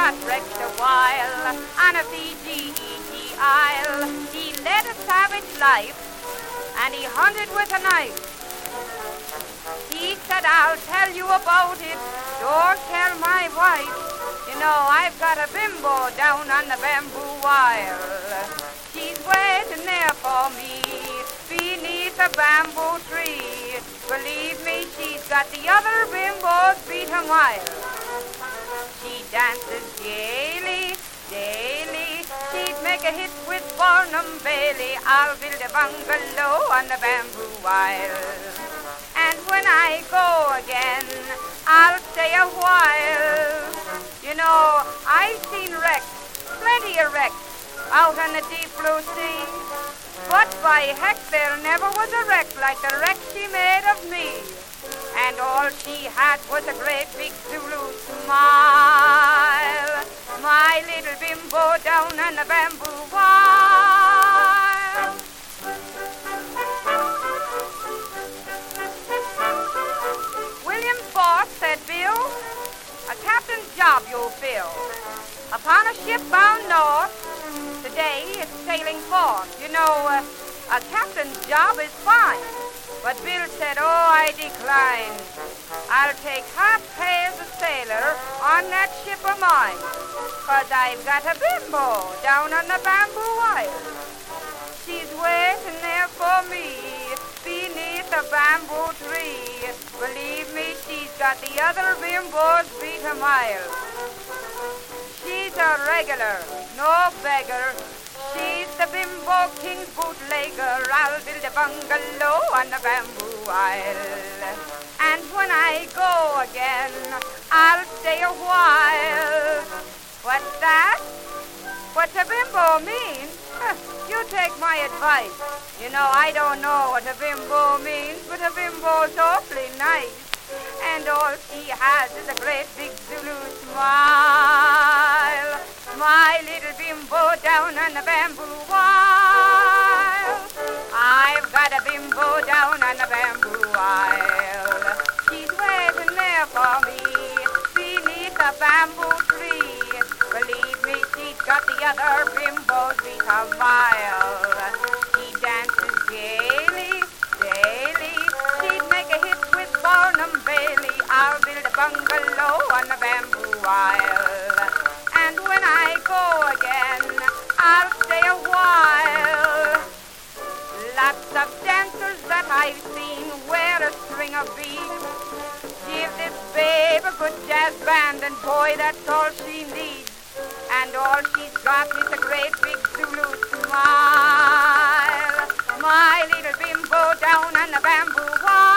got wrecked a while on a Fiji isle. He led a savage life, and he hunted with a knife. He said, I'll tell you about it, don't tell my wife. You know, I've got a bimbo down on the bamboo wire. She's waiting there for me beneath a bamboo tree. Believe me, she's got the other bimbos beat a mile. She dances gaily, daily. She'd make a hit with Barnum Bailey. I'll build a bungalow on the bamboo wire. And when I go again, I'll stay a while. You know, I've seen wrecks, plenty of wrecks, out on the deep blue sea. But by heck, there never was a wreck like the wreck she made of me. And all she had was a great big Zulu smile. My little bimbo down on the bamboo wire. William Force said, Bill, a captain's job you'll fill. Upon a ship bound north, today it's sailing forth. You know, a captain's job is fine. But Bill said, oh, I decline. I'll take half pay as a sailor on that ship of mine. 'Cause I've got a bimbo down on the bamboo wire. She's waiting there for me beneath a bamboo tree. Believe me, she's got the other bimbos beat a mile. She's a regular, no beggar. She's the bimbo king's bootlegger. I'll build a bungalow on the bamboo isle. And when I go again, I'll stay a while. What's that? What's a bimbo mean? You take my advice. You know, I don't know what a bimbo means, but a bimbo's awfully nice. And all she has is a great big Zulu smile. My little bimbo down on the bamboo wire. I've got a bimbo down on the bamboo wire. She's waiting there for me beneath a bamboo tree. Believe me, she's got the other bimbos beat a mile. She dances gaily, daily. She'd make a hit with Barnum Bailey. I'll build a bungalow on the bamboo wire. And when I go again, I'll stay a while. Lots of dancers that I've seen wear a string of beads. Give this babe a good jazz band, and boy, that's all she needs. And all she's got is a great big Zulu smile. My little bimbo down on the bamboo wire.